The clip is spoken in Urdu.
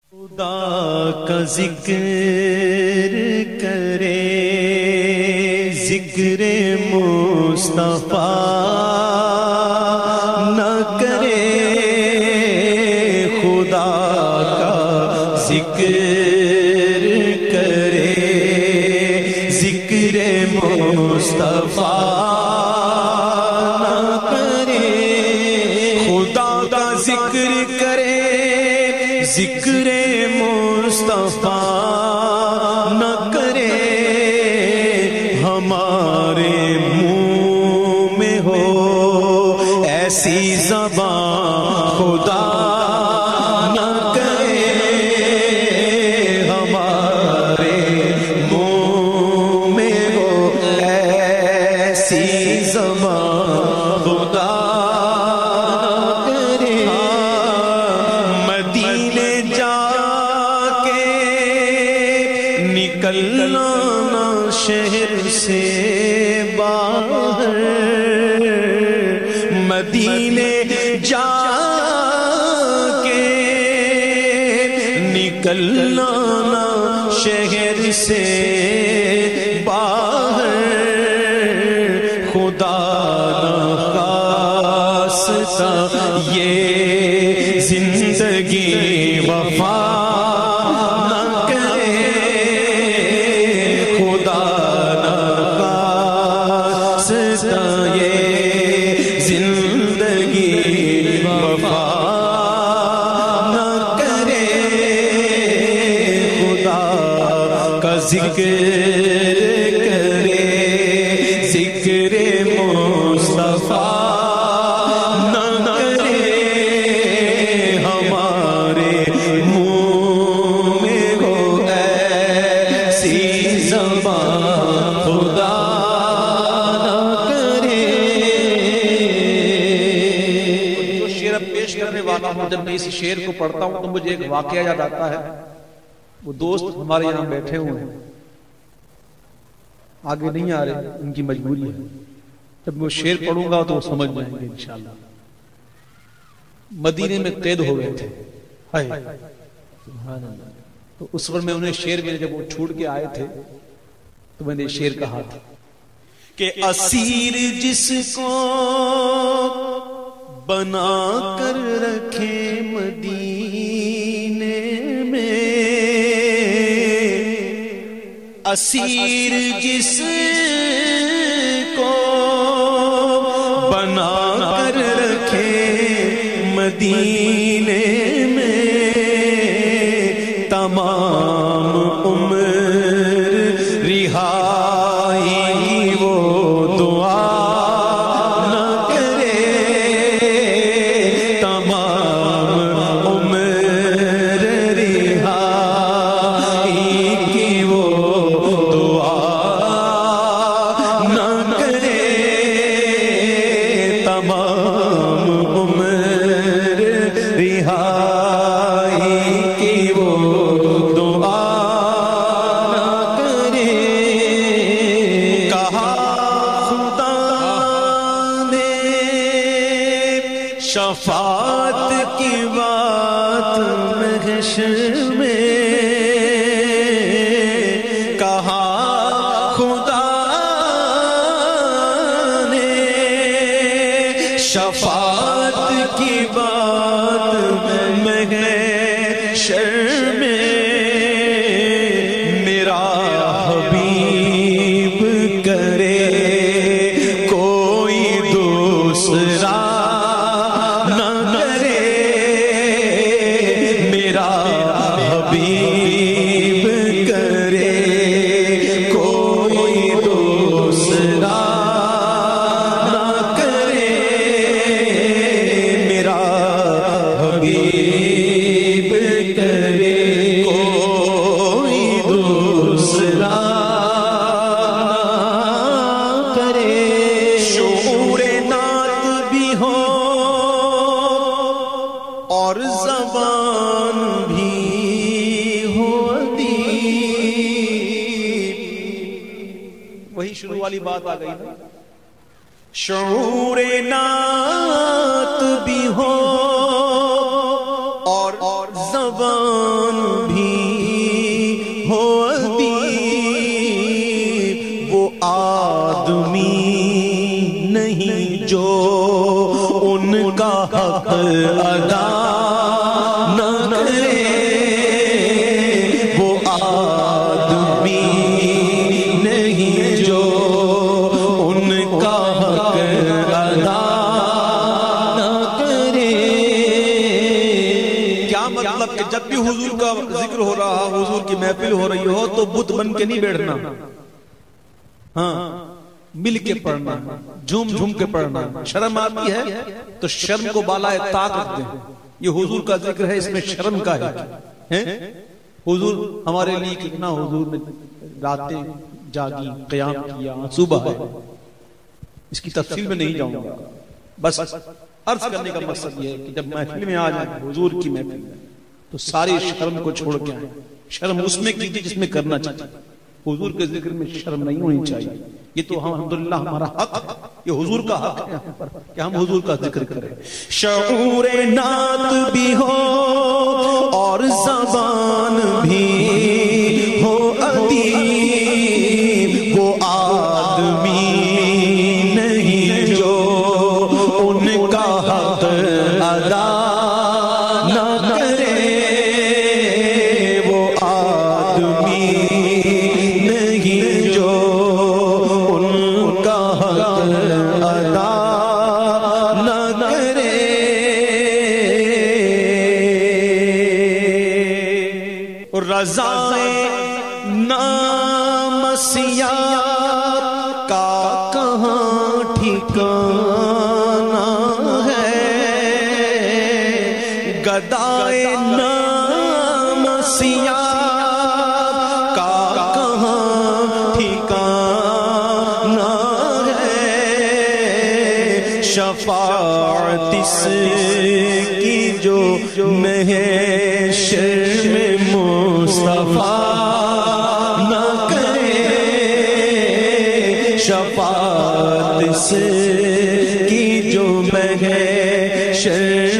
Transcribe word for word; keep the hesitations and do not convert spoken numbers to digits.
خدا کا ذکر کرے ذکر مصطفیٰ نہ کرے، خدا کا ذکر کرے ذکر مصطفیٰ نہ کرے، خدا کا ذکر کرے ذکر مصطفیٰ نہ کرے، ہمارے منہ میں ہو ایسی زبان خدا نہ کرے، ہمارے منہ میں ہو ایسی زبان خدا نکلنا شہر سے باہر، مدینے جا کے نکلنا شہر سے باہر، خدا نخواستہ یہ زندگی وفا ذکر کرے ذکر مصطفیٰ نہ کرے، ہمارے منہ میں ہو ایسی زبان خدا نہ کرے۔ جو شعر اب پیش کرنے والا ہوں، جب میں اس شعر کو پڑھتا ہوں تو مجھے ایک واقعہ یاد آتا ہے۔ وہ دوست ہمارے یہاں بیٹھے ہوئے ہیں، آگے نہیں آ رہے، ان کی مجبوری ہے، جب میں وہ شعر پڑھوں گا تو وہ سمجھ جائیں گے انشاءاللہ۔ مدینے میں قید ہو گئے تھے، ہائے سبحان اللہ، تو اس وقت میں انہیں شعر میں جب وہ چھوڑ کے آئے تھے تو میں نے شعر کہا تھا کہ اسیر جس کو بنا کر رکھے مدینے میں، اسیر جس کو بنا کر رکھے مدینے میں، تمام عمر رہائی وہ دعا نہ کرے، تمام عمر رہائی کی وہ شفاعت کی بات محشر میں کہا خدا نے، شفاعت کی بات محشر میں، میرا حبیب کرے کوئی دوسرا اور زبان بھی ہو ادیب، وہی شروع والی بات آ گئی نا، شعور نعت بھی ہو اور زبان ادا نہ کرے وہ آدمی نہیں جو ان کا حق ادا نہ کرے. کیا مطلب کہ جب بھی حضور کا ذکر ہو رہا، حضور کی محفل ہو رہی ہو تو بت بن کے نہیں بیٹھنا، ہاں مل کے پڑھنا، جھوم جھوم کے پڑھنا. شرم آتی ہے تو شرم کو بالائے طاق رکھتے ہیں. یہ حضور کا ذکر ہے، اس میں شرم کا ہے. حضور ہمارے لیے کتنا حضور نے راتیں جاگی، قیام کیا، صبح ہے. اس کی تفصیل میں نہیں جاؤں گا، بس عرض کرنے کا مقصد یہ ہے کہ جب محفل میں آ جائیں حضور کی محفل میں تو ساری شرم کو چھوڑ کے آئیں. شرم اس میں کیجیے جس میں کرنا چاہیے. حضور کے ذکر میں شرم نہیں ہونی چاہیے. یہ تو الحمدللہ ہمارا حق ہے، یہ حضور کا حق ہے کہ ہم حضور کا ذکر کریں. شعور نعت بھی ہو اور زبان بھی ہو ادیب، وہ آدمی نہیں جو ان کا حق ادا نہ کرے. وہ آدمی نہیں جو ان کا حق ادا نہ کرے. رضائے نامسیہ کا کہاں ٹھکانہ ہے، گدائے نامسیہ کا کہاں ٹھکانہ ہے. شفاعت اس کی جو محشر میں مصطفیٰ نہ کرے. شفاعت اس کی جو محشر